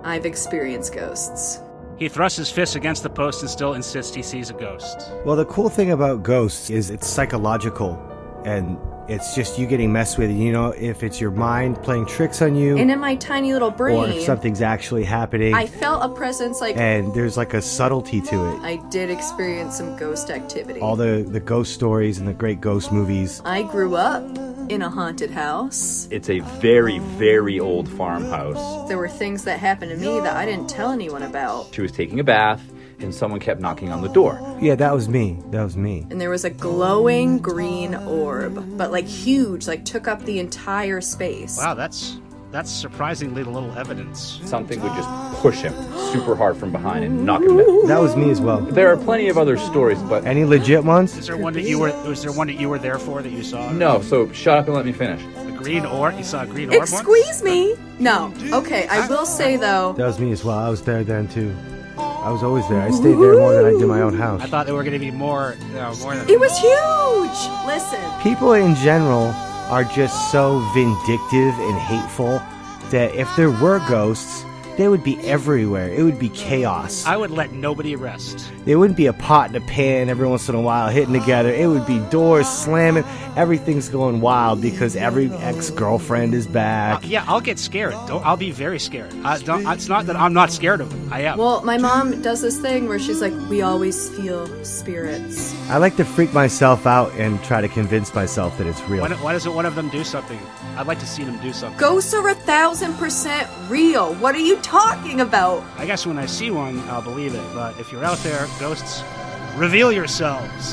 I've experienced ghosts. He thrusts his fist against the post and still insists he sees a ghost. Well, the cool thing about ghosts is it's psychological, and it's just you getting messed with. You know, if it's your mind playing tricks on you, And in my tiny little brain, or if something's actually happening, I felt a presence and there's like a subtlety to it. I did experience some ghost activity. All the ghost stories and the great ghost movies. I grew up in a haunted house. It's a very, very old farmhouse. There were things that happened to me that I didn't tell anyone about. She was taking a bath, and someone kept knocking on the door. Yeah, that was me. And there was a glowing green orb, but like huge, like took up the entire space. Wow, that's surprisingly little evidence. Something would just push him super hard from behind and knock him down. That was me as well. There are plenty of other stories, but... Any legit ones? Was there one that you were there for that you saw? No, so shut up and let me finish. The green orb? You saw a green orb once? Squeeze me! No. Okay, I will say though... That was me as well. I was there then too. I was always there. I stayed there more than I did my own house. I thought there were going to be more than... It was huge! Listen. People in general are just so vindictive and hateful that if there were ghosts, they would be everywhere. It would be chaos. I would let nobody rest. There wouldn't be a pot and a pan every once in a while hitting together. It would be doors slamming. Everything's going wild because every ex-girlfriend is back. Yeah, I'll get scared. I'll be very scared. It's not that I'm not scared of them. I am. Well, my mom does this thing where she's like, we always feel spirits. I like to freak myself out and try to convince myself that it's real. Why doesn't one of them do something? I'd like to see them do something. Ghosts are 1,000% real. What are you talking about? I guess when I see one, I'll believe it. But if you're out there, ghosts, reveal yourselves.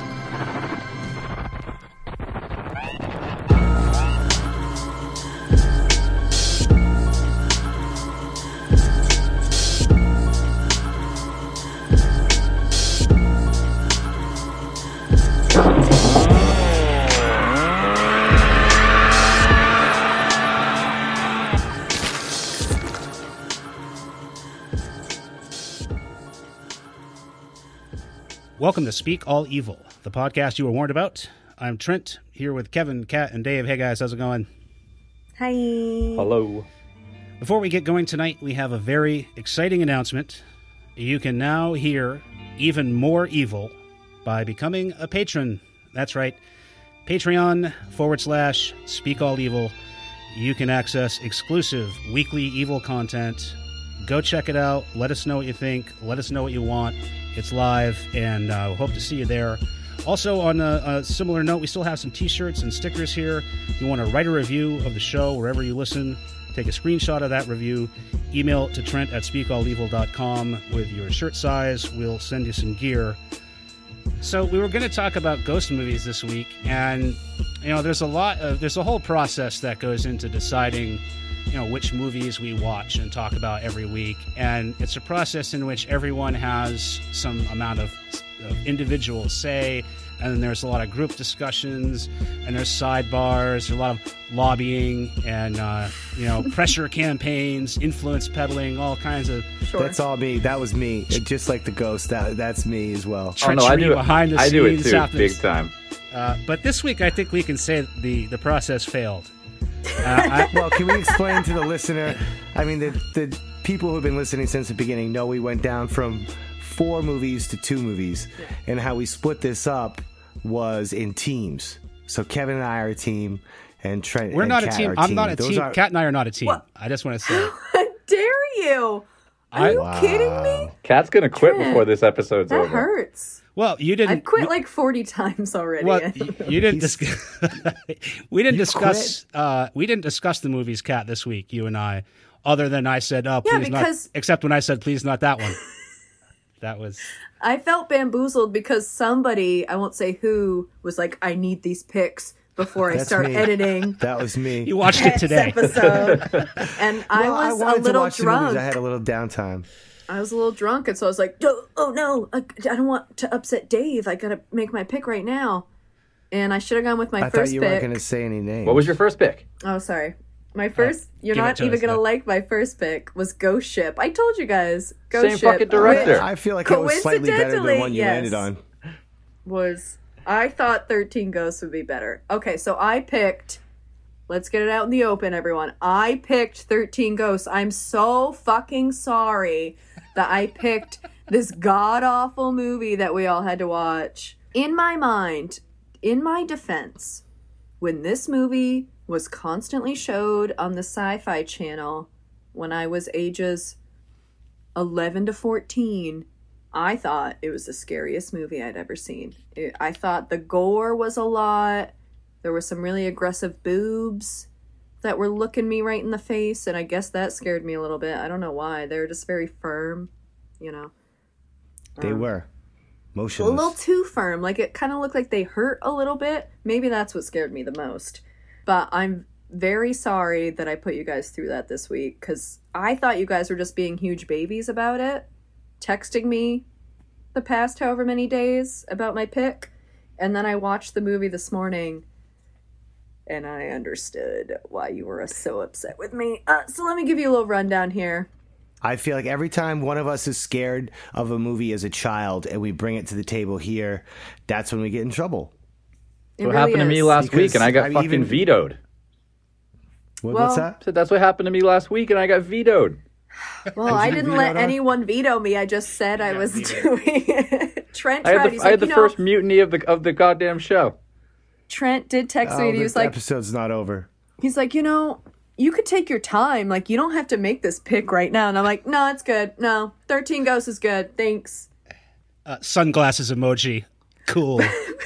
Welcome to Speak All Evil, the podcast you were warned about. I'm Trent, here with Kevin, Kat, and Dave. Hey guys, how's it going? Hi. Hello. Before we get going tonight, we have a very exciting announcement. You can now hear even more evil by becoming a patron. That's right. Patreon.com/Speak All Evil. You can access exclusive weekly evil content. Go check it out. Let us know what you think. Let us know what you want. It's live, and we hope to see you there. Also, on a similar note, we still have some t-shirts and stickers here. If you want to write a review of the show wherever you listen, take a screenshot of that review, email it to Trent@speakallevel.com with your shirt size. We'll send you some gear. So we were going to talk about ghost movies this week, and there's a whole process that goes into deciding which movies we watch and talk about every week. And it's a process in which everyone has some amount of individual say, and then there's a lot of group discussions, and there's sidebars, there's a lot of lobbying, and pressure campaigns, influence peddling, all kinds of... Sure. That's all me. That was me. Just like the ghost, that's me as well. Treachery behind the scenes. I do it too, happens. big time. But this week, I think we can say the process failed. Well, can we explain to the listener? I mean, the people who've been listening since the beginning know we went down from 4 movies to 2 movies, and how we split this up was in teams. So Kevin and I are a team, and Trent. We're and not Kat a team. Are I'm not a team. Kat and I are not a team. What? I just want to say. How dare you? Are you kidding me? Kat's gonna quit Trent, before this episode's That over. hurts. Well, you didn't. I've quit like 40 times already. Well, you didn't discuss. We didn't discuss. We didn't discuss the movies, Kat, this week. You and I, other than I said, "Oh, please not." Except when I said, "Please not that one." That was. I felt bamboozled because somebody, I won't say who, was like, "I need these pics before I start editing." That was me. You watched it today. Episode. And I was a little drunk. I had a little downtime. I was a little drunk, and so I was like, oh no, I don't want to upset Dave. I gotta make my pick right now. And I should have gone with my first pick. I thought you weren't going to say any names. What was your first pick? Oh, sorry. My first, you're not even going to like my first pick, was Ghost Ship. I told you guys. Ghost Same Ship. fucking director. I feel like it was slightly better than the one you landed on. I thought 13 Ghosts would be better. Okay, so I picked Let's get it out in the open, everyone. I picked 13 Ghosts. I'm so fucking sorry that I picked this god-awful movie that we all had to watch. In my mind, in my defense, when this movie was constantly showed on the Sci-Fi Channel when I was ages 11 to 14, I thought it was the scariest movie I'd ever seen. I thought the gore was a lot. There were some really aggressive boobs that were looking me right in the face, and I guess that scared me a little bit. I don't know why. They were just very firm, you know. They were. A Motionless. little too firm. Like, it kind of looked like they hurt a little bit. Maybe that's what scared me the most. But I'm very sorry that I put you guys through that this week, because I thought you guys were just being huge babies about it, texting me the past however many days about my pick, and then I watched the movie this morning, and I understood why you were so upset with me. So let me give you a little rundown here. I feel like every time one of us is scared of a movie as a child and we bring it to the table here, that's when we get in trouble. It What really happened to me is. last Because week, and I got I've fucking even- vetoed. What's Well- that? So that's what happened to me last week, and I got vetoed. Well, I didn't let veto her? anyone veto me. I just said I was doing it. Trent I tried. had He's the, I had like, the first mutiny of the goddamn show. Trent did text me, and he this was like, episode's not over. he's like, you could take your time. Like, you don't have to make this pick right now. And I'm like, no, it's good. No, 13 Ghosts is good. Thanks. Sunglasses emoji. Cool.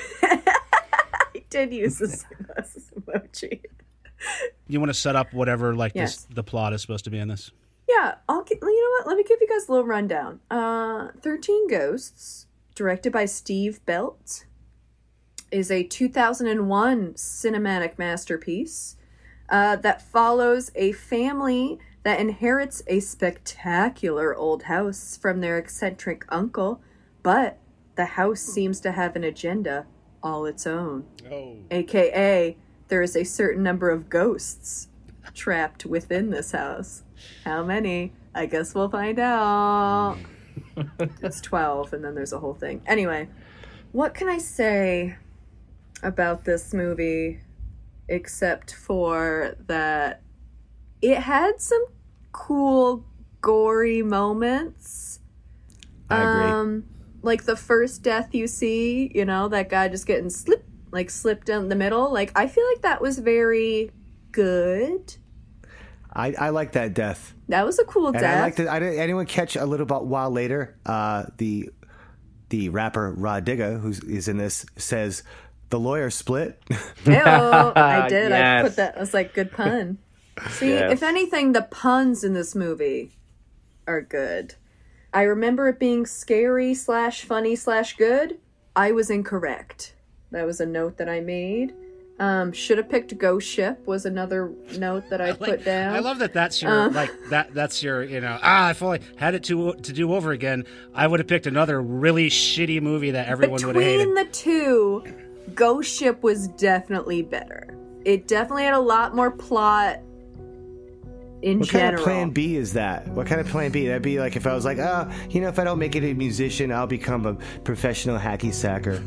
I did use the sunglasses emoji. You want to set up whatever Yes. the plot is supposed to be in this? Yeah, you know what? Let me give you guys a little rundown. 13 Ghosts, directed by Steve Belt, is a 2001 cinematic masterpiece that follows a family that inherits a spectacular old house from their eccentric uncle, but the house seems to have an agenda all its own. Oh. AKA, there is a certain number of ghosts trapped within this house. How many? I guess we'll find out. It's 12, and then there's a whole thing. Anyway, what can I say about this movie except for that it had some cool, gory moments? I agree. Like the first death you see, that guy just getting slipped down the middle. Like, I feel like that was very good. I like that death. That was a cool And death. I like that. Anyone catch a little while later? The rapper Rod Digga, who is in this, says the lawyer split. Ew, I did. I Yes. put that. I was like, good pun. See, Yes. if anything, the puns in this movie are good. I remember it being scary / funny / good. I was incorrect. That was a note that I made. Should have picked Ghost Ship was another note that I put down. I love that. That's your That's your. If I had it to do over again, I would have picked another really shitty movie that everyone would have hated. Between the two, Ghost Ship was definitely better. It definitely had a lot more plot in What general. kind of plan B is that? What kind of plan B? That'd be like if I was like, if I don't make it a musician, I'll become a professional hacky sacker.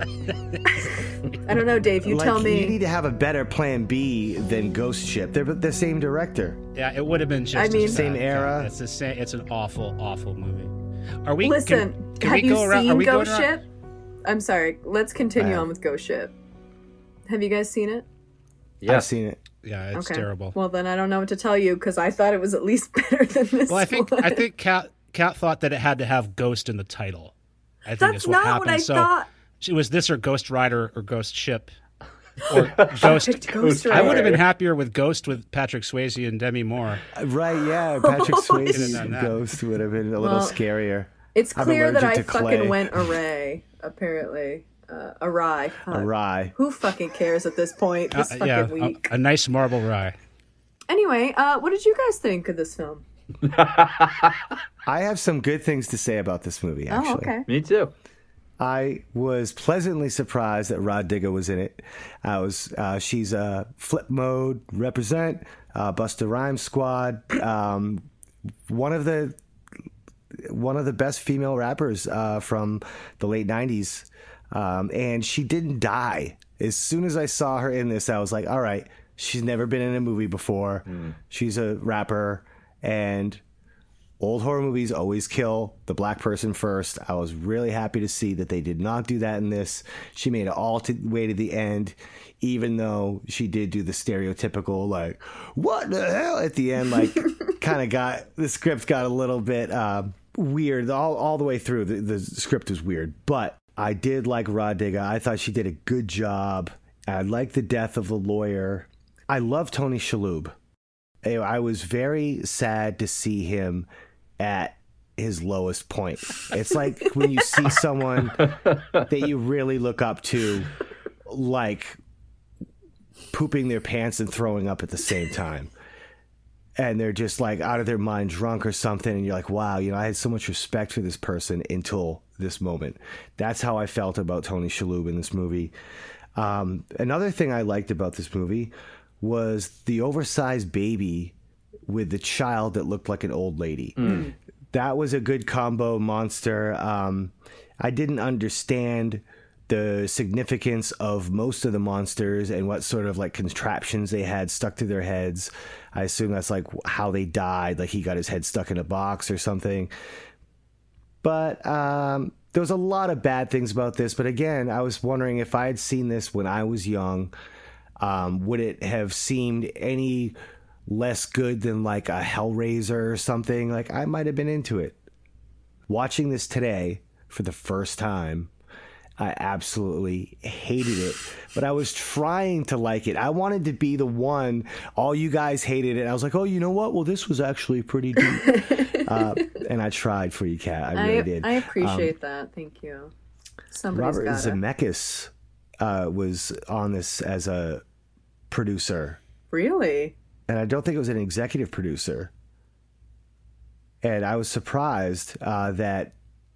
I don't know, Dave. You tell You me. need to have a better plan B than Ghost Ship. They're the same director. Yeah, it would have been just I mean- as Same bad. era. It's the same. It's an awful, awful movie. Are we? Listen, can have we you go around? Are seen we going Ghost around? Ship? I'm sorry. Let's continue I have. on with Ghost Ship. Have you guys seen it? Yeah. I've seen it. Yeah, it's Okay. terrible. Well, then I don't know what to tell you because I thought it was at least better than this. Well, I think one. Kat thought that it had to have Ghost in the title. I think That's is what not happened. what I so thought. it was this or Ghost Rider or Ghost Ship or Ghost. Picked Ghost I would have Rider. been happier with Ghost with Patrick Swayze and Demi Moore. Right, yeah. Patrick Swayze's done that. Ghost would have been a little Well, scarier. It's I'm clear that I allergic to fucking clay. went array, apparently. Awry. Fuck. Awry. Who fucking cares at this point? This fucking Yeah, week. a nice marble rye. Anyway, what did you guys think of this film? I have some good things to say about this movie, actually. Oh, okay. Me too. I was pleasantly surprised that Rod Digga was in it. She's a Flip Mode represent, Busta Rhymes Squad, one of the best female rappers from the late 90s. And she didn't die. As soon as I saw her in this, I was like, all right, She's never been in a movie before. She's a rapper, and old horror movies always kill the black person first. I was really happy to see that they did not do that in this. She made it all the way to the end, even though she did do the stereotypical, like, what the hell at the end, like, the script got a little bit weird all the way through. The script was weird, but I did like Rah Digga. I thought she did a good job. I liked the death of the lawyer. I love Tony Shalhoub. I was very sad to see him at his lowest point. It's like when you see someone that you really look up to, like, pooping their pants and throwing up at the same time. And they're just like out of their mind, drunk or something. And you're like, wow, I had so much respect for this person until this moment. That's how I felt about Tony Shalhoub in this movie. Another thing I liked about this movie was the oversized baby with the child that looked like an old lady. That was a good combo monster. I didn't understand the significance of most of the monsters and what sort of like contraptions they had stuck to their heads. I assume that's like how they died. Like he got his head stuck in a box or something. But there was a lot of bad things about this. But again, I was wondering if I had seen this when I was young, would it have seemed any less good than like a Hellraiser or something? Like I might have been into it. Watching this today for the first time, I absolutely hated it, but I was trying to like it. I wanted to be the one, all you guys hated it. I was like, oh, you know what? Well, this was actually pretty deep. And I tried for you, Kat. I really did. I appreciate that. Thank you. Somebody's Robert got it. Zemeckis was on this as a producer. Really? And I don't think it was an executive producer. And I was surprised that,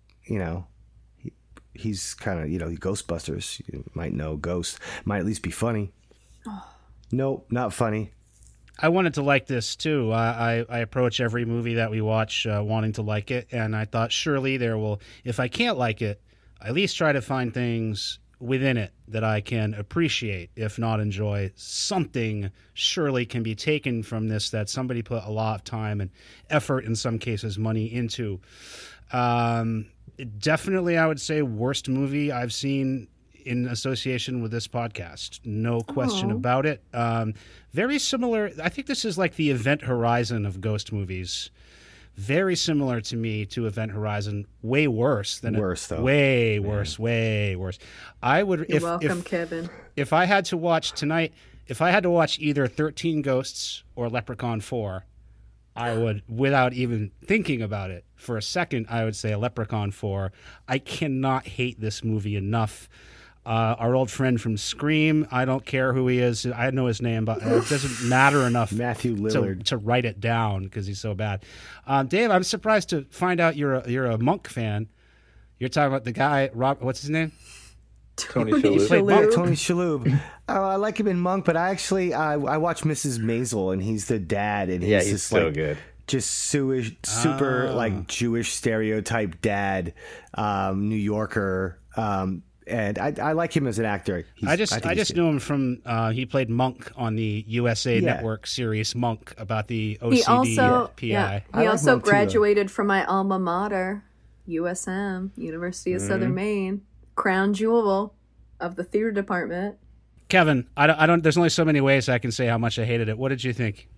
he's kind of, Ghostbusters. You might know Ghost. Might at least be funny. Nope, not funny. I wanted to like this too. I approach every movie that we watch wanting to like it, and I thought surely there will, if I can't like it, at least try to find things within it that I can appreciate, if not enjoy. Something surely can be taken from this that somebody put a lot of time and effort, in some cases money, into. Definitely, I would say, worst movie I've seen in association with this podcast. No question about it. Very similar. I think this is like the Event Horizon of ghost movies. Very similar to me to Event Horizon. Way worse than worse, though. Way worse. Way worse. I would. You're welcome, Kevin. If I had to watch tonight, if I had to watch either 13 Ghosts or Leprechaun 4, I would, without even thinking about it for a second, I would say Leprechaun 4. I cannot hate this movie enough. Our old friend from Scream, I don't care who he is. I know his name, but it doesn't matter enough Matthew Lillard to write it down because he's so bad. Dave, I'm surprised to find out you're a Monk fan. You're talking about the guy, what's his name? Tony Shalhoub. Shalhoub. Tony Shalhoub. I like him in Monk, but I watch Mrs. Maisel, and he's the dad, and he's just so like, good. Just super like Jewish stereotype dad, New Yorker. And I like him as an actor. I just knew him from he played Monk on the USA Network series Monk about the OCD PI. He also graduated from my alma mater, USM, University of Southern Maine, crown jewel of the theater department. Kevin, I don't. There's only so many ways I can say how much I hated it. What did you think?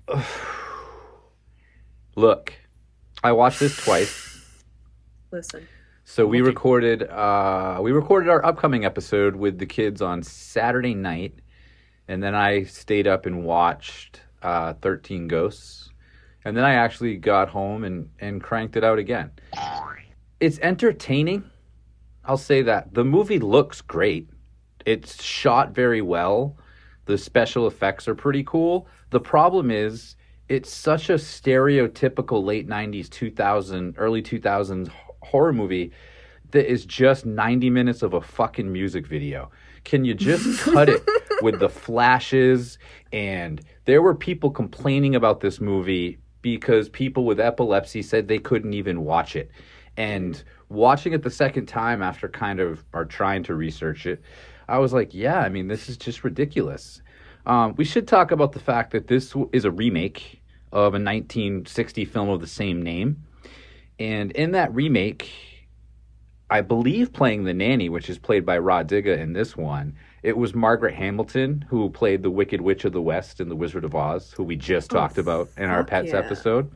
Look, I watched this twice. Listen. So we recorded our upcoming episode with the kids on Saturday night, and then I stayed up and watched 13 Ghosts, and then I actually got home and cranked it out again. It's entertaining. I'll say that. The movie looks great. It's shot very well. The special effects are pretty cool. The problem is it's such a stereotypical late 90s, 2000, early 2000s horror movie that is just 90 minutes of a fucking music video. Can you just cut it with the flashes? And there were people complaining about this movie because people with epilepsy said they couldn't even watch it. And watching it the second time after kind of trying to research it, I was like, yeah, I mean, this is just ridiculous. We should talk about the fact that this is a remake of a 1960 film of the same name. And in that remake, I believe playing the nanny, which is played by Rod Digga in this one, it was Margaret Hamilton who played the Wicked Witch of the West in The Wizard of Oz, who we just talked about in our Pets episode.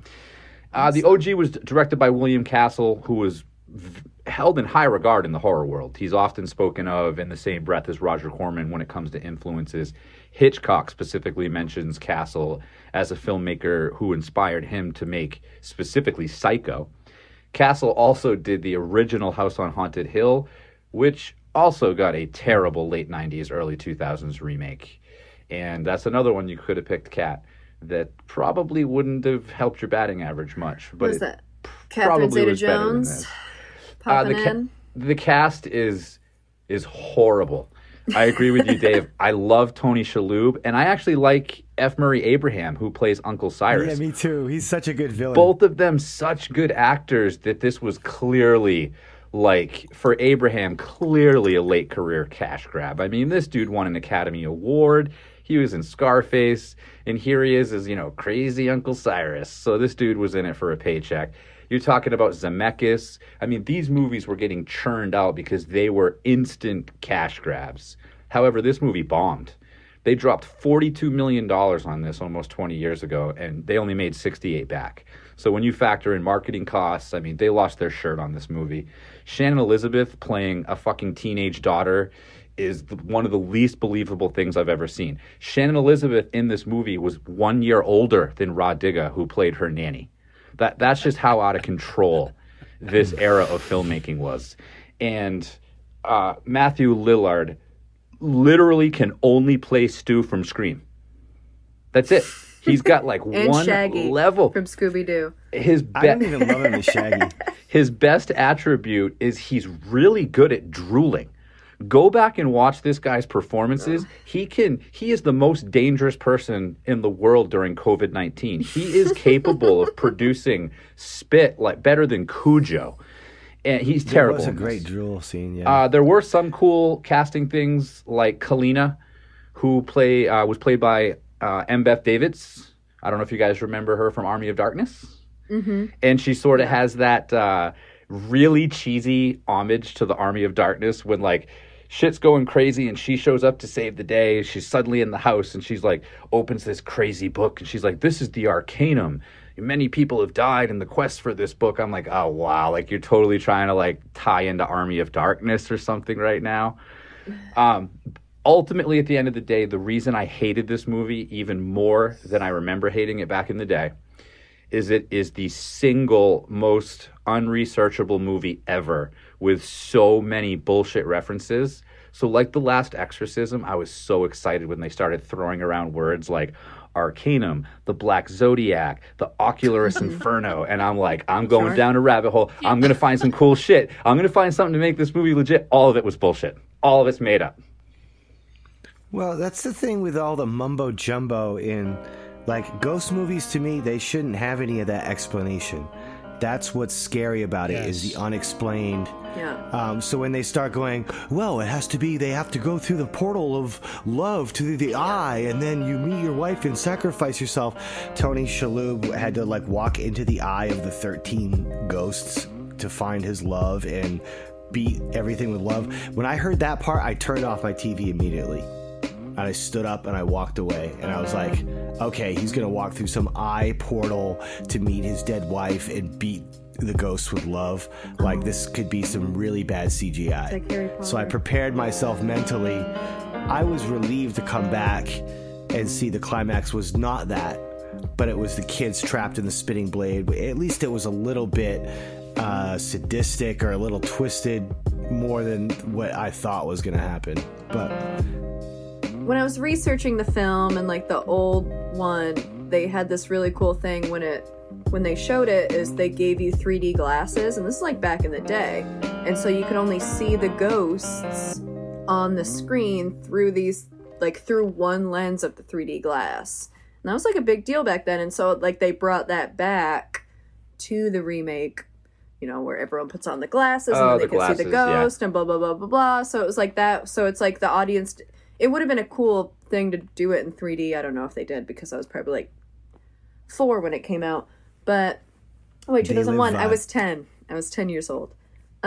The OG was directed by William Castle, who was held in high regard in the horror world. He's often spoken of in the same breath as Roger Corman when it comes to influences. Hitchcock specifically mentions Castle as a filmmaker who inspired him to make specifically Psycho. Castle also did the original House on Haunted Hill, which also got a terrible late 90s, early 2000s remake. And that's another one you could have picked, Kat, that probably wouldn't have helped your batting average much. But what is that? Catherine Zeta-Jones popping in? The cast is horrible. I agree with you, Dave. I love Tony Shalhoub, and I actually like F. Murray Abraham, who plays Uncle Cyrus. Yeah, me too. He's such a good villain. Both of them such good actors that this was clearly, like, for Abraham, clearly a late career cash grab. I mean, this dude won an Academy Award. He was in Scarface, and here he is as, crazy Uncle Cyrus. So this dude was in it for a paycheck. You're talking about Zemeckis. I mean, these movies were getting churned out because they were instant cash grabs. However, this movie bombed. They dropped $42 million on this almost 20 years ago, and they only made 68 back. So when you factor in marketing costs, I mean, they lost their shirt on this movie. Shannon Elizabeth playing a fucking teenage daughter is one of the least believable things I've ever seen. Shannon Elizabeth in this movie was 1 year older than Rod Digga, who played her nanny. That's just how out of control this era of filmmaking was. And Matthew Lillard literally can only play Stu from Scream. That's it. He's got like and one Shaggy level from Scooby-Doo. I don't even love him as Shaggy. His best attribute is he's really good at drooling. Go back and watch this guy's performances. He is the most dangerous person in the world during COVID-19. He is capable of producing spit like better than Cujo. And he's terrible. It was a great drool scene, yeah. There were some cool casting things like Kalina, who was played by M. Beth Davids. I don't know if you guys remember her from Army of Darkness. Mm-hmm. And she sort of has that really cheesy homage to the Army of Darkness when like shit's going crazy and she shows up to save the day. She's suddenly in the house and she's like opens this crazy book and she's like, this is the Arcanum. Many people have died in the quest for this book. I'm like, oh wow, like you're totally trying to like tie into Army of Darkness or something right now. Ultimately, at the end of the day, the reason I hated this movie even more than I remember hating it back in the day is it is the single most unresearchable movie ever with so many bullshit references. So like The Last Exorcism, I was so excited when they started throwing around words like Arcanum, the Black Zodiac, the Oculus Inferno, and I'm like, I'm going down a rabbit hole. I'm going to find some cool shit. I'm going to find something to make this movie legit. All of it was bullshit. All of it's made up. Well, that's the thing with all the mumbo jumbo in, like, ghost movies. To me, they shouldn't have any of that explanation. That's what's scary about it, is the unexplained. Yeah. So when they start going, well, it has to be, they have to go through the portal of love to the eye, and then you meet your wife and sacrifice yourself. Tony Shalhoub had to like walk into the eye of the 13 ghosts to find his love and beat everything with love. When I heard that part, I turned off my TV immediately. And I stood up and I walked away. And I was like, okay, he's going to walk through some eye portal to meet his dead wife and beat the ghost with love. Like, this could be some really bad CGI. Like Harry Potter. So I prepared myself mentally. I was relieved to come back and see the climax was not that, but it was the kids trapped in the spinning blade. At least it was a little bit sadistic or a little twisted more than what I thought was going to happen. But when I was researching the film and like the old one, they had this really cool thing when they showed it, is they gave you 3D glasses, and this is like back in the day, and so you could only see the ghosts on the screen through through one lens of the 3D glass. And that was like a big deal back then, and so like they brought that back to the remake, where everyone puts on the glasses and then they can see the ghost and blah blah blah blah blah. So it was like that. So it's like the audience it would have been a cool thing to do it in 3D. I don't know if they did because I was probably like 4 when it came out. But wait, 2001. I was 10. I was 10 years old.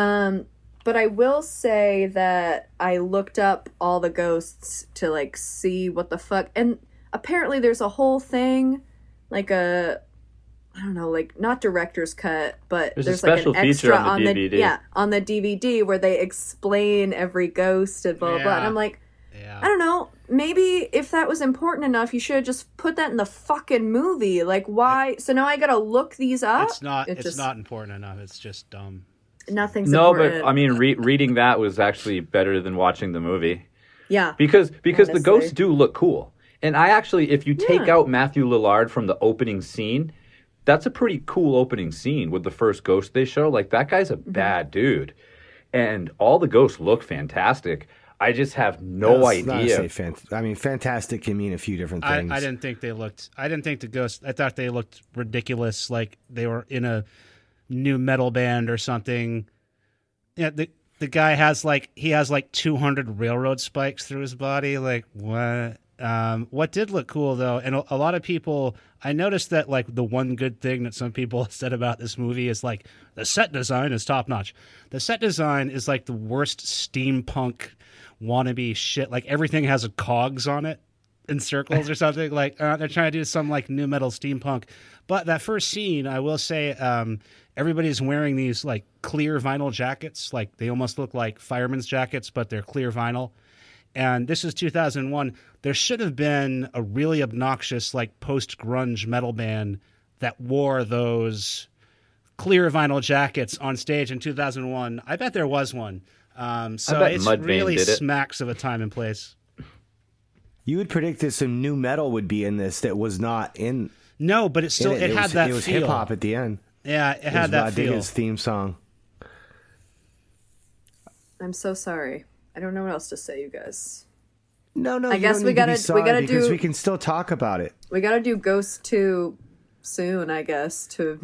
But I will say that I looked up all the ghosts to like see what the fuck, and apparently there's a whole thing, like I don't know, like not director's cut, but there's like an extra on the DVD. On the DVD where they explain every ghost and blah blah blah. And I'm like, I don't know, maybe if that was important enough, you should have just put that in the fucking movie. Like, why? So now I gotta look these up. It's not important enough. It's just dumb. Nothing's important. No, but I mean, reading that was actually better than watching the movie. Yeah, because the ghosts do look cool. And I actually, if you take out Matthew Lillard from the opening scene, that's a pretty cool opening scene with the first ghost they show. Like, that guy's a bad dude. And all the ghosts look fantastic. I just have no idea. Fantastic can mean a few different things. I didn't think the ghosts, I thought they looked ridiculous, like they were in a new metal band or something. Yeah, the guy has like 200 railroad spikes through his body. Like, what? What did look cool though, and a lot of people, I noticed that like the one good thing that some people said about this movie is like the set design is top notch. The set design is like the worst steampunk wannabe shit. Like everything has a cogs on it in circles or something. Like they're trying to do some like new metal steampunk. But that first scene, I will say, everybody's wearing these like clear vinyl jackets. Like they almost look like fireman's jackets, but they're clear vinyl. And this is 2001. There should have been a really obnoxious like post-grunge metal band that wore those clear vinyl jackets on stage in 2001. I bet there was one. So it's really smacks of a time and place. You would predict that some new metal would be in this that was not in. No, but it had that feel. It was hip hop at the end. Yeah, it had that feel. His theme song. I'm so sorry. I don't know what else to say, you guys. No. I guess we gotta do because we can still talk about it. We gotta do Ghost 2 soon, I guess, to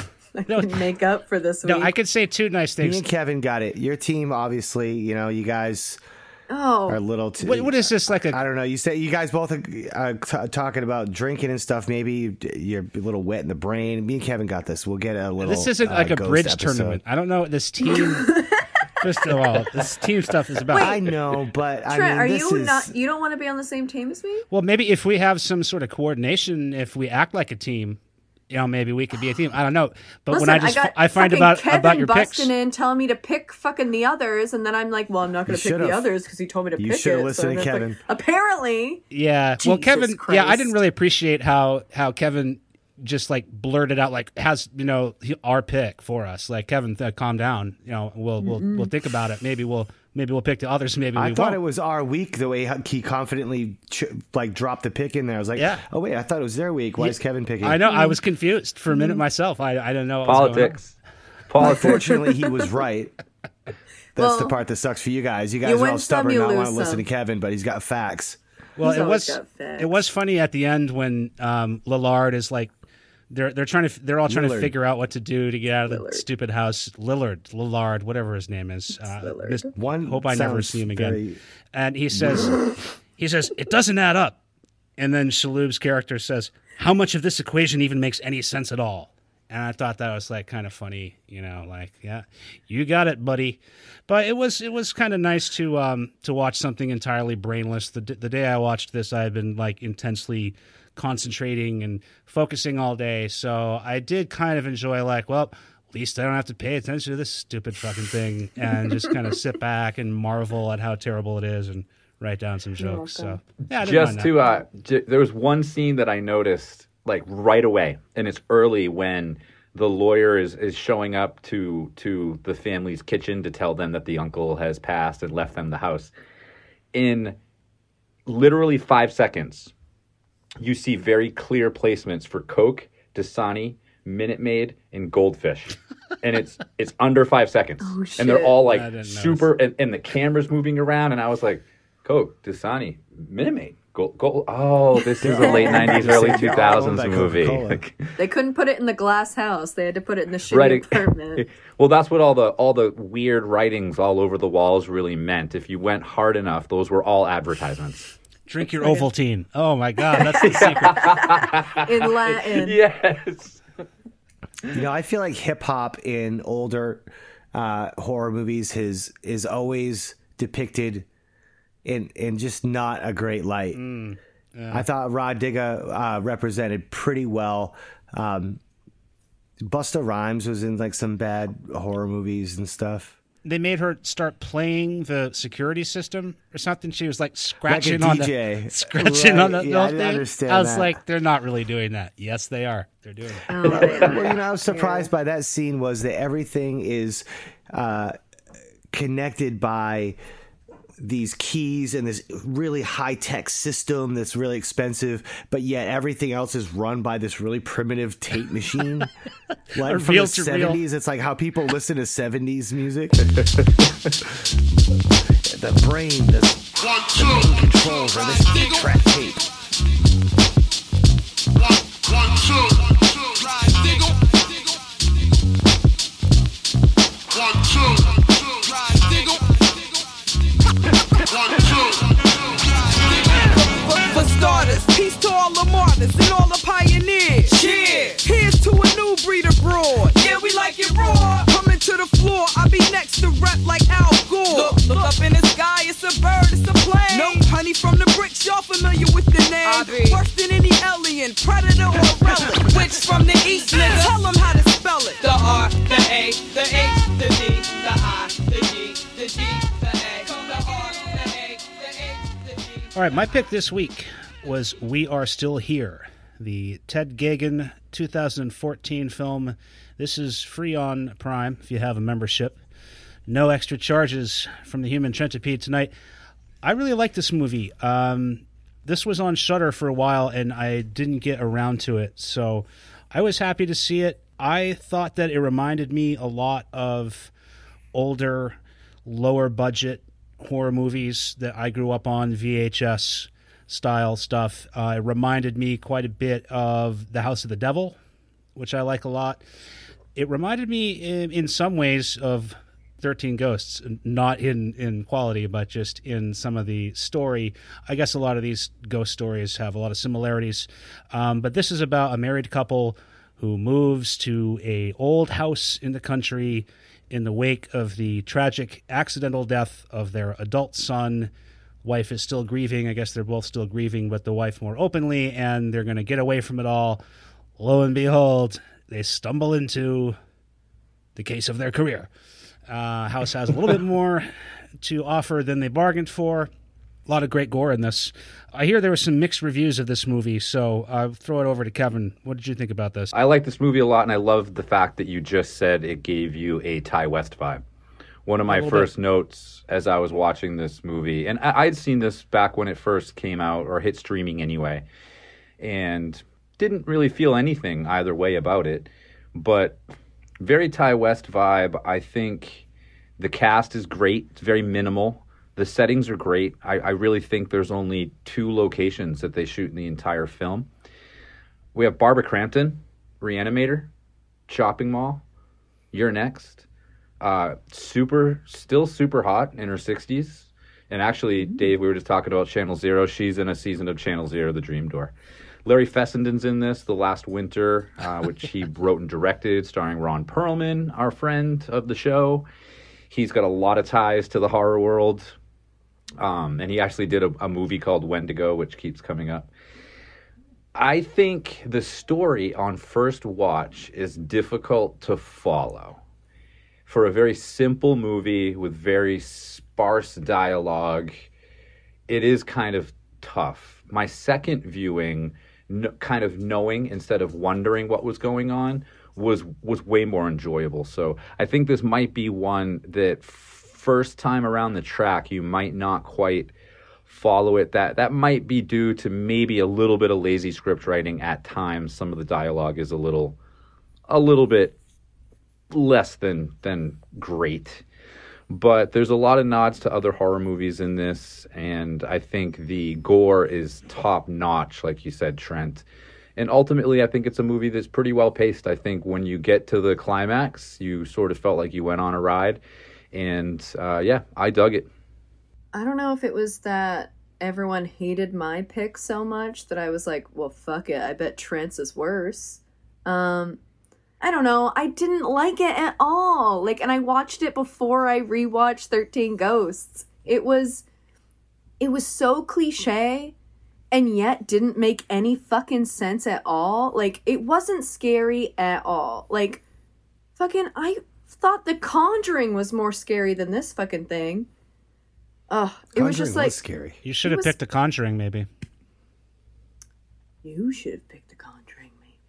make up for this week. No, I could say 2 nice things. Me and Kevin got it. Your team, obviously, you guys are a little too. What is this like? I don't know. You say you guys both are talking about drinking and stuff. Maybe you're a little wet in the brain. Me and Kevin got this. We'll get a little. This isn't like a bridge tournament. I don't know what this team. First of all, this team stuff is about. Wait, I know, but Trent, I mean, you don't want to be on the same team as me? Well, maybe if we have some sort of coordination, if we act like a team, maybe we could be a team. I don't know. But listen, when I find about your picks, busting in, telling me to pick fucking the others, and then I'm like, well, I'm not going to pick the others because he told me to pick it. You should have listened to Kevin. Apparently. Yeah. Jesus well, Kevin. Christ. Yeah, I didn't really appreciate how Kevin just like blurted out like has our pick for us. Like, Kevin, calm down. We'll think about it. Maybe we'll pick the others. Maybe I thought it was our week. The way he confidently dropped the pick in there. I was like, oh wait, I thought it was their week. Why is Kevin picking? I know. I was confused for a minute myself. I didn't know what politics. Unfortunately, he was right. That's the part that sucks for you guys. You guys are all stubborn, not want to listen to Kevin, but he's got facts. Well, it was funny at the end when Lillard is like. They're all trying to figure out what to do to get out of the stupid house. Lillard, whatever his name is. Hope I never see him again. And he says, it doesn't add up. And then Shaloub's character says, how much of this equation even makes any sense at all? And I thought that was like kind of funny, like, yeah, you got it, buddy. But it was kind of nice to watch something entirely brainless. The day I watched this, I had been like intensely concentrating and focusing all day, so I did kind of enjoy like, well, at least I don't have to pay attention to this stupid fucking thing and just kind of sit back and marvel at how terrible it is and write down some jokes. So yeah, there was one scene that I noticed like right away, and it's early when the lawyer is showing up to the family's kitchen to tell them that the uncle has passed and left them the house. In literally 5 seconds, you see very clear placements for Coke, Dasani, Minute Maid, and Goldfish. And it's under 5 seconds. Oh, shit. And they're all like super, and the camera's moving around, and I was like, Coke, Dasani, Minute Maid, This is a late 90s, early They're all owned 2000s by movie. Coca-Cola. They couldn't put it in the glass house. They had to put it in the shitty apartment. Well, that's what all the weird writings all over the walls really meant. If you went hard enough, those were all advertisements. Drink your Ovaltine. Oh my God, that's the secret. In Latin. Yes. I feel like hip hop in older horror movies is always depicted in just not a great light. I thought Rod Digga represented pretty well. Busta Rhymes was in like some bad horror movies and stuff. They made her start playing the security system or something. She was like scratching like on a DJ. the scratching on the Yeah, I didn't thing. understand I was that. like, they're not really doing that. Yes, they are. They're doing it. Oh, they are. Well, I was surprised by that scene was that everything is connected by these keys and this really high-tech system that's really expensive, but yet everything else is run by this really primitive tape machine. Like Or from reel the to reel. 70s, it's like how people listen to 70s music. The brain, the main controls are this 8-track tape. For starters, peace to all the martyrs and all the pioneers. Cheers! Here's to a new breed abroad. Yeah, we like it raw. Coming to the floor, I be next to rep like Al Gore. Look up in the sky, it's a bird, it's a plane. No honey from the bricks, y'all familiar with the name. Worse than any alien, predator or relic. Witch from the east, nigga. Tell them how to spell it. The R, the A, the H, the D, the I, the G, the G, the A. The R, the A, the H, the G. All right, my pick this week was We Are Still Here, the Ted Geoghegan 2014 film. This is free on Prime if you have a membership. No extra charges from the Human Centipede tonight. I really like this movie. This was on Shudder for a while, and I didn't get around to it, so I was happy to see it. I thought that it reminded me a lot of older, lower-budget horror movies that I grew up on, VHS style stuff. It reminded me quite a bit of The House of the Devil, which I like a lot. It reminded me in some ways of 13 Ghosts, not in quality, but just in some of the story. I guess a lot of these ghost stories have a lot of similarities. But this is about a married couple who moves to a old house in the country in the wake of the tragic accidental death of their adult son. Wife is still grieving. I guess they're both still grieving, but the wife more openly, and they're going to get away from it all. Lo and behold, they stumble into the case of their career. House has a little bit more to offer than they bargained for. A lot of great gore in this. I hear there were some mixed reviews of this movie, so I'll throw it over to Kevin. What did you think about this? I like this movie a lot, and I love the fact that you just said it gave you a Ty West vibe. One of my first notes as I was watching this movie, and I'd seen this back when it first came out, or hit streaming anyway, and didn't really feel anything either way about it, but very Ty West vibe. I think the cast is great. It's very minimal. The settings are great. I really think there's only 2 locations that they shoot in the entire film. We have Barbara Crampton, Reanimator, Shopping Mall, You're Next. Still super hot in her 60s. And actually, Dave, we were just talking about Channel Zero. She's in a season of Channel Zero, The Dream Door. Larry Fessenden's in this, The Last Winter, which he wrote and directed, starring Ron Perlman, our friend of the show. He's got a lot of ties to the horror world. And he actually did a movie called Wendigo, which keeps coming up. I think the story on first watch is difficult to follow. For a very simple movie with very sparse dialogue, it is kind of tough. My second viewing, kind of knowing instead of wondering what was going on, was way more enjoyable. So I think this might be one that first time around the track, you might not quite follow it. That might be due to maybe a little bit of lazy script writing at times. Some of the dialogue is a little bit less than great. But there's a lot of nods to other horror movies in this, and I think the gore is top notch, like you said, Trent. And ultimately, I think it's a movie that's pretty well paced. I think when you get to the climax, you sort of felt like you went on a ride. And yeah, I dug it. I don't know if it was that everyone hated my pick so much that I was like, well, fuck it. I bet Trent's is worse. I don't know. I didn't like it at all. Like, and I watched it before I rewatched 13 Ghosts. It was so cliche and yet didn't make any fucking sense at all. Like, it wasn't scary at all. Like, fucking, I thought The Conjuring was more scary than this fucking thing. Ugh, it was just like scary. You should have picked The Conjuring, maybe. You should have picked The Conjuring, maybe.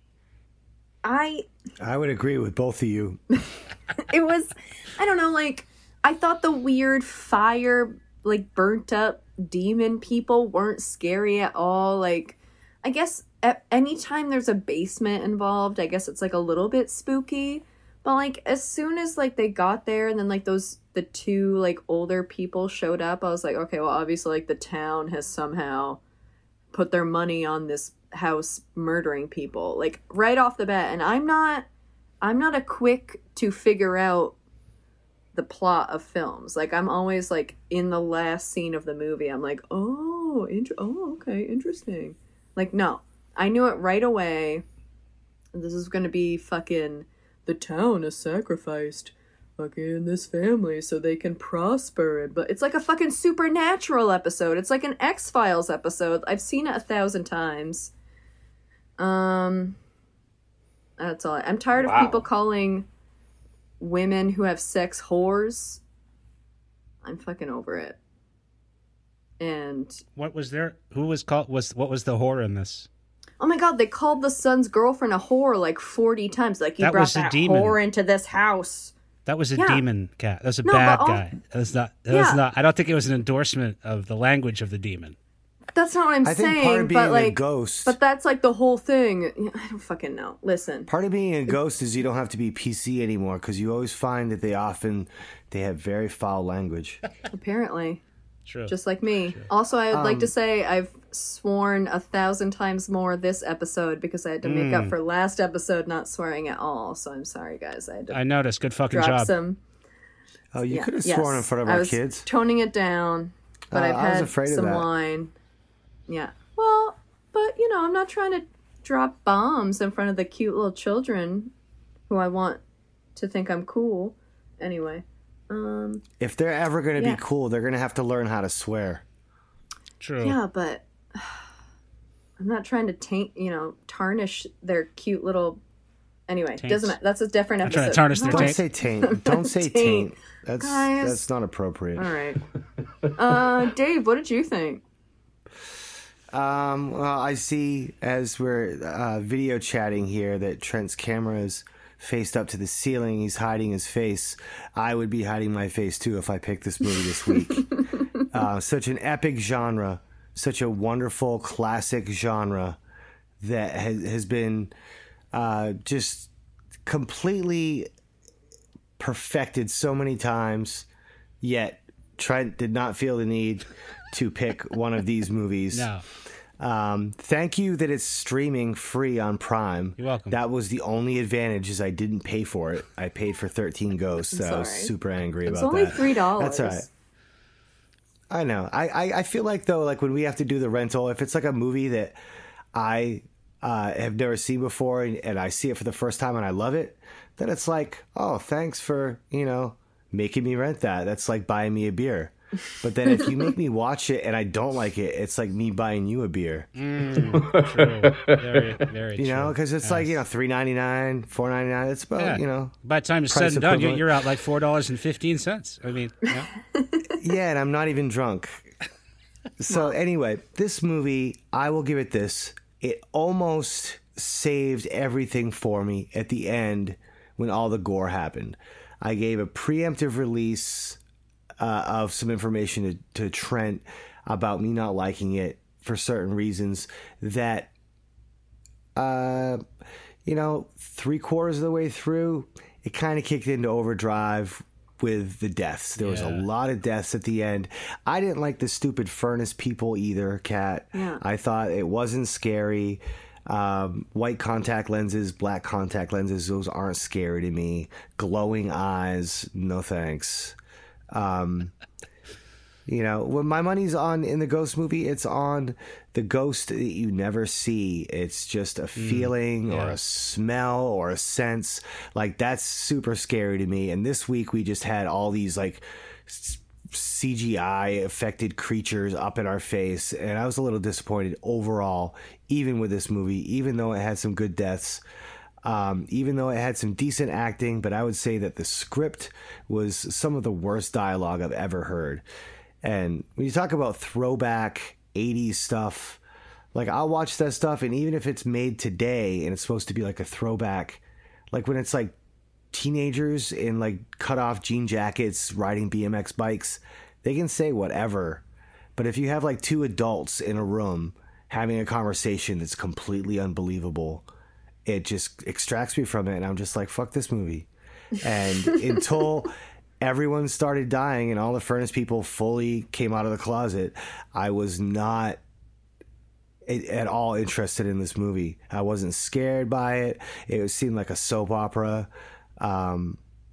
I would agree with both of you. It was, I don't know, like, I thought the weird fire, like, burnt up demon people weren't scary at all. Like, I guess anytime there's a basement involved, I guess it's, like, a little bit spooky. But, like, as soon as, like, they got there and then, like, the two, like, older people showed up, I was like, okay, well, obviously, like, the town has somehow put their money on this house murdering people, like, right off the bat. And I'm not a quick to figure out the plot of films. Like, I'm always, like, in the last scene of the movie, I'm like, okay, interesting. Like, no, I knew it right away. This is gonna be fucking, the town has sacrificed fucking this family so they can prosper. But it's like a fucking Supernatural episode. It's like an X-Files episode. I've seen it 1,000 times. That's all. I'm tired of people calling women who have sex whores. I'm fucking over it. And what was there? Who was called? What was the whore in this? Oh my god, they called the son's girlfriend a whore like 40 times. Like, you That brought was a that demon. whore into this house. That was a Yeah. demon cat. That was a No, bad but guy. That was not. That Yeah. was not. I don't think it was an endorsement of the language of the demon. That's not what I'm I think saying, part of being but a like, ghost. but that's like the whole thing. I don't fucking know. Listen, Part of being a ghost is you don't have to be PC anymore because you always find that they have very foul language. apparently, True. just like me. Also, I would like to say I've sworn 1,000 times more this episode because I had to make up for last episode not swearing at all. So I'm sorry, guys. I had to I noticed. Good fucking drop job. some. Oh, you Yeah, could have yes. sworn in front of I our was kids. toning it down, but I've I was had afraid of some that. wine. Yeah. Well, but you know, I'm not trying to drop bombs in front of the cute little children who I want to think I'm cool. Anyway. If they're ever going to Yeah. be cool, they're going to have to learn how to swear. True. Yeah, but I'm not trying to tarnish their cute little. Anyway, Taints. doesn't matter. That's a different I'm episode. trying to tarnish their Don't taint. say taint. Don't say Taint. taint. That's Guys. not appropriate. All right. Dave, what did you think? Well, I see as we're video chatting here that Trent's camera is faced up to the ceiling. He's hiding his face. I would be hiding my face too if I picked this movie this week. Such an epic genre, such a wonderful classic genre that has been just completely perfected so many times, yet Trent did not feel the need to pick one of these movies. No. Thank you that it's streaming free on Prime. You're welcome. That was the only advantage, is I didn't pay for it. I paid for 13 Ghosts, so I was sorry. super angry It's about only that. $3. That's all right. I know. I feel like, though, like when we have to do the rental, if it's like a movie that I have never seen before and I see it for the first time and I love it, then it's like, oh, thanks for, making me rent that. That's like buying me a beer. But then if you make me watch it and I don't like it, it's like me buying you a beer. True. Very, very true. You know, because it's like, $3.99, $4.99. It's about, Yeah. By the time it's price said and done, equivalent. you're out like $4.15. I mean, yeah. Yeah, and I'm not even drunk. So anyway, this movie, I will give it this. It almost saved everything for me at the end when all the gore happened. I gave a preemptive release of some information to Trent about me not liking it for certain reasons that, 3/4 of the way through, it kind of kicked into overdrive with the deaths. There was a Yeah. lot of deaths at the end. I didn't like the stupid furnace people either, Kat. Yeah. I thought it wasn't scary. White contact lenses, black contact lenses, those aren't scary to me. Glowing eyes, no thanks. You know, when my money's on in the ghost movie, it's on the ghost that you never see. It's just a feeling or a smell or a sense. Like, that's super scary to me. And this week we just had all these like CGI affected creatures up in our face. And I was a little disappointed overall, even with this movie, even though it had some good deaths. Even though it had some decent acting, but I would say that the script was some of the worst dialogue I've ever heard. And when you talk about throwback 80s stuff, like, I'll watch that stuff, and even if it's made today and it's supposed to be like a throwback, like when it's like teenagers in like cut off jean jackets riding BMX bikes, they can say whatever. But if you have like two adults in a room having a conversation that's completely unbelievable, it just extracts me from it, and I'm just like, fuck this movie. And until everyone started dying and all the furnace people fully came out of the closet, I was not at all interested in this movie. I wasn't scared by it. It seemed like a soap opera. And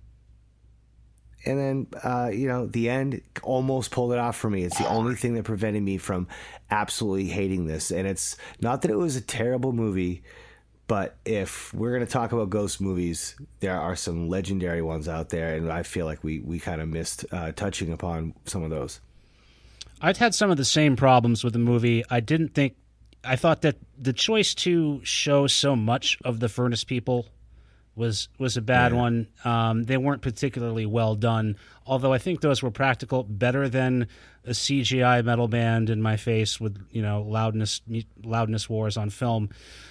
then, you know, the end almost pulled it off for me. It's the only thing that prevented me from absolutely hating this. And it's not that it was a terrible movie, but if we're going to talk about ghost movies, there are some legendary ones out there, and I feel like we kind of missed touching upon some of those. I've had some of the same problems with the movie. I thought that the choice to show so much of the furnace people was a bad one. They weren't particularly well done, although I think those were practical, better than a CGI metal band in my face with, you know, loudness wars on film.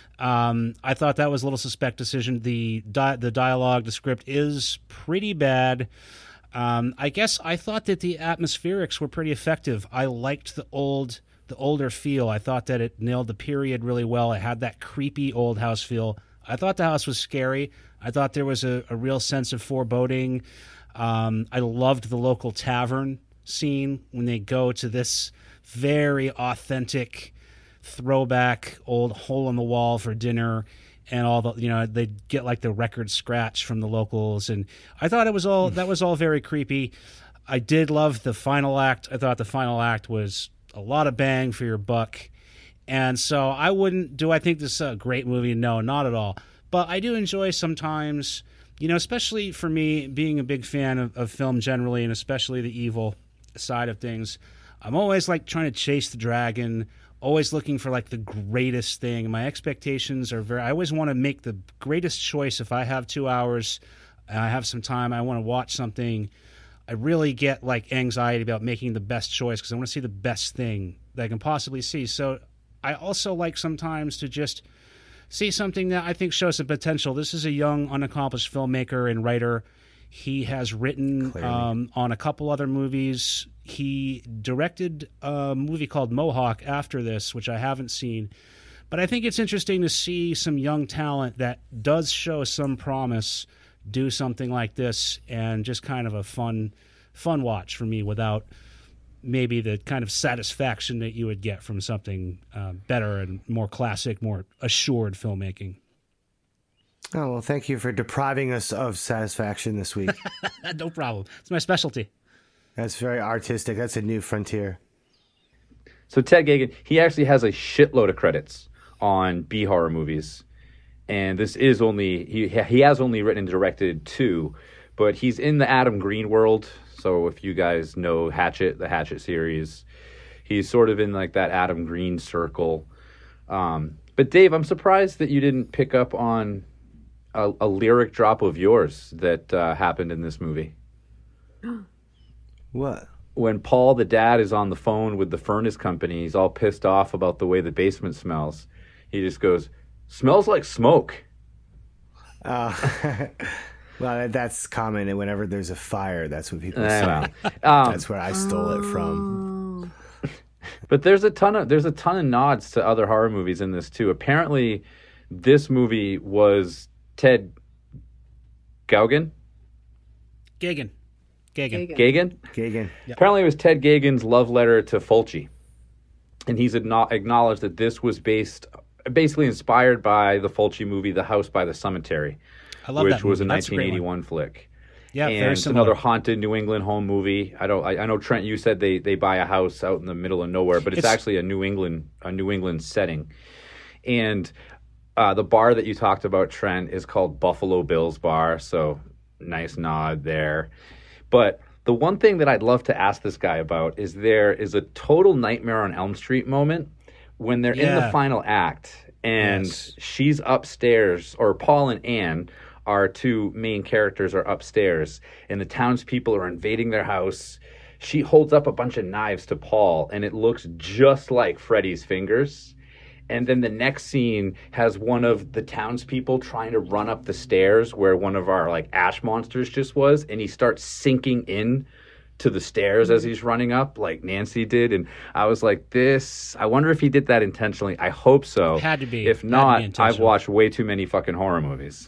I thought that was a little suspect decision. The dialogue, the script is pretty bad. I guess I thought that the atmospherics were pretty effective. I liked the older feel. I thought that it nailed the period really well. It had that creepy old house feel. I thought the house was scary. I thought there was a real sense of foreboding. I loved the local tavern scene when they go to this very authentic throwback old hole in the wall for dinner, and all the, you know, they get like the record scratch from the locals, and I thought that was all very creepy. I did love the final act. I thought the final act was a lot of bang for your buck, and so I think this is a great movie? No, not at all. But I do enjoy sometimes, you know, especially for me being a big fan of film generally, and especially the evil side of things. I'm always like trying to chase the dragon, always looking for like the greatest thing. My expectations are I always want to make the greatest choice. If I have 2 hours and I have some time, I want to watch something, I really get like anxiety about making the best choice because I want to see the best thing that I can possibly see. So I also like sometimes to just see something that I think shows some potential. This is a young, unaccomplished filmmaker and writer. He has written on a couple other movies. He directed a movie called Mohawk after this, which I haven't seen. But I think it's interesting to see some young talent that does show some promise do something like this, and just kind of a fun watch for me without maybe the kind of satisfaction that you would get from something better and more classic, more assured filmmaking. Oh, well, thank you for depriving us of satisfaction this week. No problem. It's my specialty. That's very artistic. That's a new frontier. So Ted Geoghegan, he actually has a shitload of credits on B-horror movies. And this is only, he has only written and directed 2, but he's in the Adam Green world. So if you guys know Hatchet, the Hatchet series, he's sort of in like that Adam Green circle. But Dave, I'm surprised that you didn't pick up on a lyric drop of yours that happened in this movie. What? When Paul, the dad, is on the phone with the furnace company, he's all pissed off about the way the basement smells. He just goes, "Smells like smoke." Well, that's common. And whenever there's a fire, that's what people say. Well, That's where I stole it from. But there's a ton of nods to other horror movies in this too. Apparently, this movie was Ted Geoghegan. Gagan. Gagan? Gagan. Apparently, it was Ted Gagan's love letter to Fulci. And he's acknowledged that this was basically inspired by the Fulci movie The House by the Cemetery, I love which that was a movie. That's a great 1981 flick. Yeah, And very it's similar. another haunted New England home movie. I know Trent, you said they buy a house out in the middle of nowhere, but it's actually a New England setting. And the bar that you talked about, Trent, is called Buffalo Bill's Bar, so nice nod there. But the one thing that I'd love to ask this guy about is there is a total Nightmare on Elm Street moment when they're in the Yeah. final act and Yes. she's upstairs, or Paul and Anne, our two main characters, are upstairs, and the townspeople are invading their house. She holds up a bunch of knives to Paul, and it looks just like Freddy's fingers. And then the next scene has one of the townspeople trying to run up the stairs where one of our like ash monsters just was, and he starts sinking in to the stairs as he's running up, like Nancy did. And I was like, I wonder if he did that intentionally. I hope so. Had to be. If Had to be not, I've intentional. watched way too many fucking horror movies.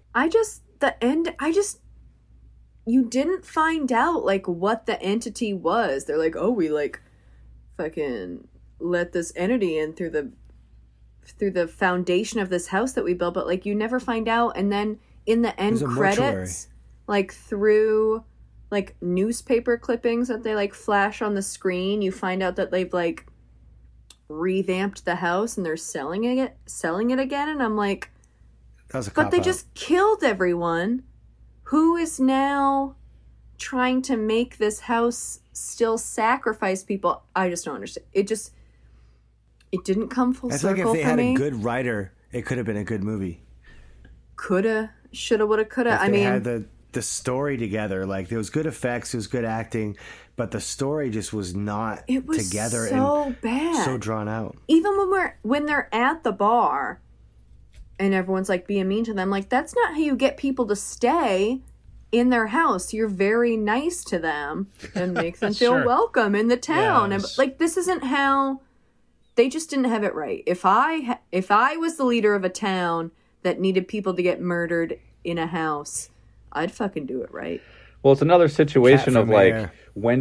You didn't find out, like, what the entity was. They're like, oh, we, like, fucking let this entity in through the foundation of this house that we built, but, like, you never find out. And then in the end There's a mortuary. credits, like, through, like, newspaper clippings that they, like, flash on the screen, you find out that they've, like, revamped the house and they're selling it again. And I'm like, That was a but they cop-out. just killed everyone. Who is now trying to make this house still sacrifice people? I just don't understand. It didn't come full I feel like circle if they for had me. a good writer, it could have been a good movie. Coulda, shoulda, woulda, coulda. If I they mean, had the story together, like there was good effects, there was good acting, but the story just was not it was together so and bad. so drawn out. Even when they're at the bar and everyone's like being mean to them, like that's not how you get people to stay in their house. You're very nice to them and make them feel Sure. welcome in the town. And Yes. like this isn't how they just didn't have it right. If I was the leader of a town that needed people to get murdered in a house, I'd fucking do it right. Well, it's another situation Cat of from like, Air.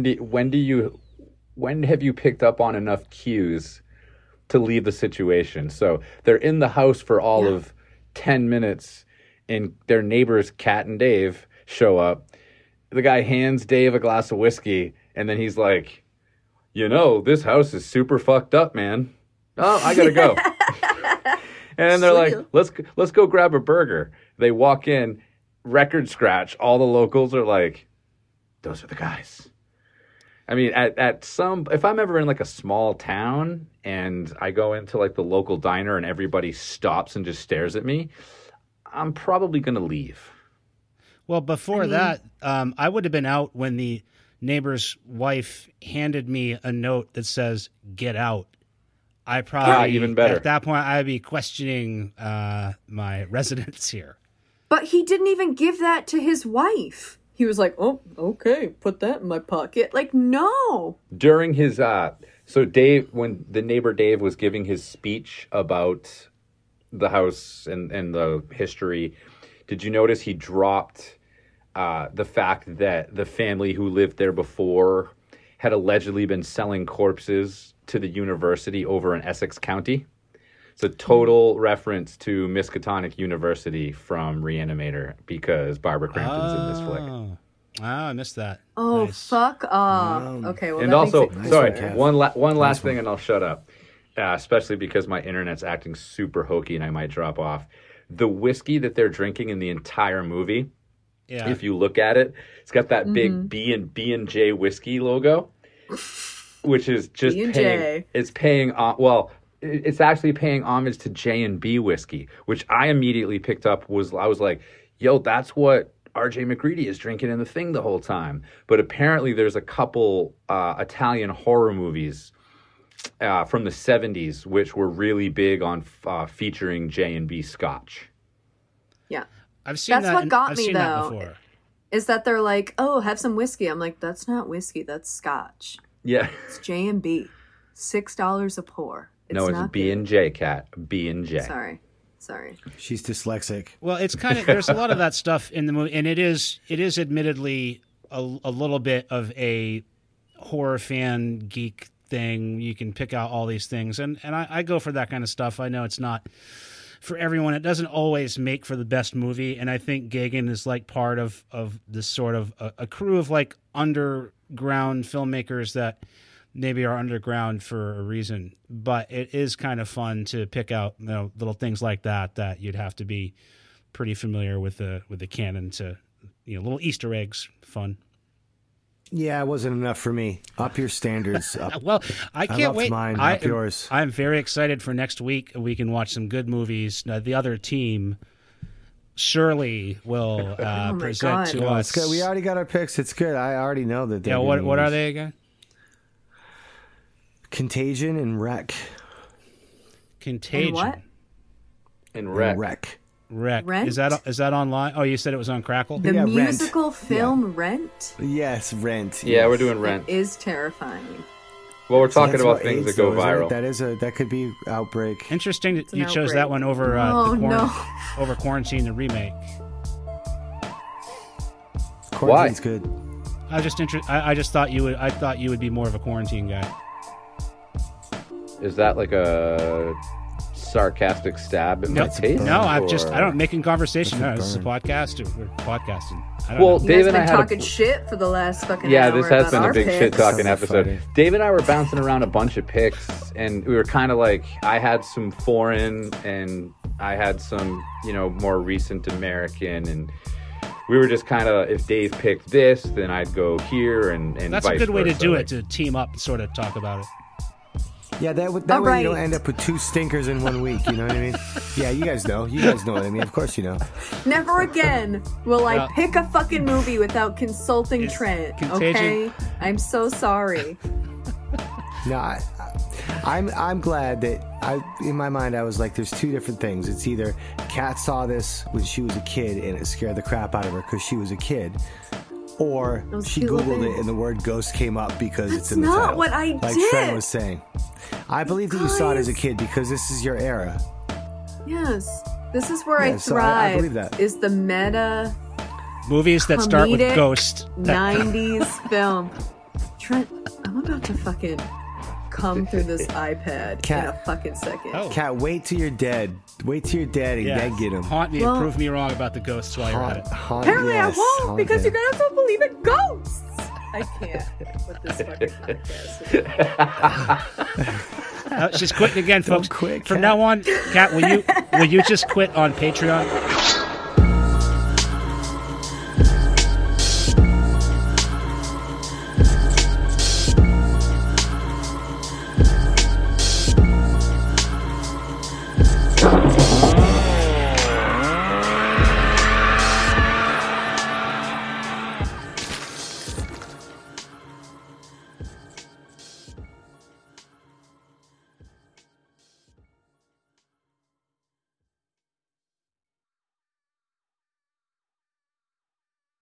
when have you picked up on enough cues to leave the situation? So they're in the house for all of 10 minutes and their neighbors, Kat and Dave, show up. The guy hands Dave a glass of whiskey and then he's like, this house is super fucked up, man. Oh, I gotta go. And then they're like, let's go grab a burger. They walk in, record scratch. All the locals are like, those are the guys. I mean, if I'm ever in like a small town and I go into like the local diner and everybody stops and just stares at me, I'm probably going to leave. Well, before that, I would have been out when the neighbor's wife handed me a note that says, get out. I probably, even better. At that point, I'd be questioning my residence here. But he didn't even give that to his wife. He was like, oh, okay, put that in my pocket. Like, no. During his, so Dave, when the neighbor Dave was giving his speech about the house and the history, did you notice he dropped the fact that the family who lived there before had allegedly been selling corpses to the university over in Essex County? It's a total reference to Miskatonic University from Reanimator because Barbara Crampton's in this flick. Oh, I missed that. Oh, Nice. fuck off. Okay, well, And that also, makes it... Nice sorry, one, Kev. one last thing and I'll shut up. Especially because my internet's acting super hokey and I might drop off. The whiskey that they're drinking in the entire movie, Yeah. if you look at it, it's got that big B&J whiskey logo, which is just B&J. it's actually paying homage to J&B whiskey, which I immediately picked up. I was like, yo, that's what RJ McCready is drinking in The Thing the whole time. But apparently there's a couple Italian horror movies from the 70s which were really big on featuring J&B scotch. Yeah. I've seen That's that. what got I've me, seen though. that before. Is that they're like, oh, have some whiskey. I'm like, that's not whiskey. That's scotch. Yeah. It's J&B. $6 a pour. No, it's not B&J, Cat. B&J. good. Sorry. She's dyslexic. Well, it's kind of there's a lot of that stuff in the movie, and it is admittedly a little bit of a horror fan geek thing, you can pick out all these things, and I go for that kind of stuff. I know it's not for everyone. It doesn't always make for the best movie, and I think Gagan is like part of this sort of a crew of like underground filmmakers that maybe are underground for a reason. But it is kind of fun to pick out, you know, little things like that you'd have to be pretty familiar with the canon to, you know, little Easter eggs. Fun. Yeah, it wasn't enough for me. Up your standards. Up. Well, I can't wait. Mine, up yours. I'm very excited for next week. We can watch some good movies. The other team surely will present to us. It's good. We already got our picks. It's good. I already know that. Yeah. What are they again? Contagion and Wreck. Contagion. And what? And Wreck. Wreck. Rent? Is that online? Oh, you said it was on Crackle? The Yeah, Rent. musical film Rent Yes, Rent. Yeah, yes. we're doing Rent. is terrifying. Well, we're talking That's about things AIDS, that go though, isn't viral. it? That could be Outbreak. Interesting that an you chose outbreak. that one over over Quarantine, the remake. Quarantine's good. I just thought you would. I thought you would be more of a Quarantine guy. Is that like a sarcastic stab at my taste? No, or- I'm making conversation. No, That's a this is a burn. podcast. We're podcasting. I don't Well, know. You Dave guys and I been had talking a, shit for the last fucking yeah, hour this has about been a our big picks. shit talking That's episode. funny. Dave and I were bouncing around a bunch of picks, and we were kind of like, I had some foreign, and I had some, you know, more recent American, and we were just kind of, if Dave picked this, then I'd go here, and That's vice a good way to versa. do Like, it, to team up and sort of talk about it. Yeah, that way Alright. you don't end up with two stinkers in 1 week. You know what I mean? Yeah, you guys know. You guys know what I mean. Of course you know. Never again will I Well- pick a fucking movie without consulting Is Trent. Contagion- Okay, I'm so sorry. No, I'm glad that in my mind I was like, there's two different things. It's either Kat saw this when she was a kid and it scared the crap out of her because she was a kid, or Those she cute little Googled things. it and the word ghost came up because it's That's in the not title. what I like did. Trent was saying. I believe that you saw it as a Guys. kid because this is your era. Yes, this is where Yeah, I so thrive. I believe that. Is the meta Movies that start with Comedic Ghost. 90s film. Trent, I'm about to fucking come through this iPad in a Cat. fucking second. Oh. Kat, wait till you're dead. Wait till you're dead and then get him. Haunt me Well- and prove me wrong about the ghosts while you're at it. Apparently yes, I won't haunt because him. you're gonna have to believe in ghosts. I can't with this fucking podcast. She's quitting again, folks. quit, From Kat. now on, Kat, will you just quit on Patreon?